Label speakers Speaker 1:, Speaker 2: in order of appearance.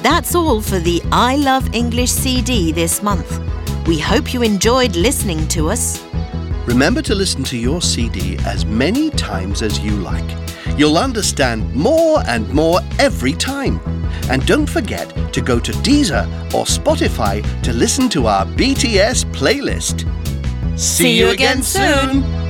Speaker 1: That's all for the I Love English CD this month. We hope you enjoyed listening to us.
Speaker 2: Remember to listen to your CD as many times as you like. You'll understand more and more every time. And don't forget to go to Deezer or Spotify to listen to our BTS playlist.
Speaker 1: See you again soon.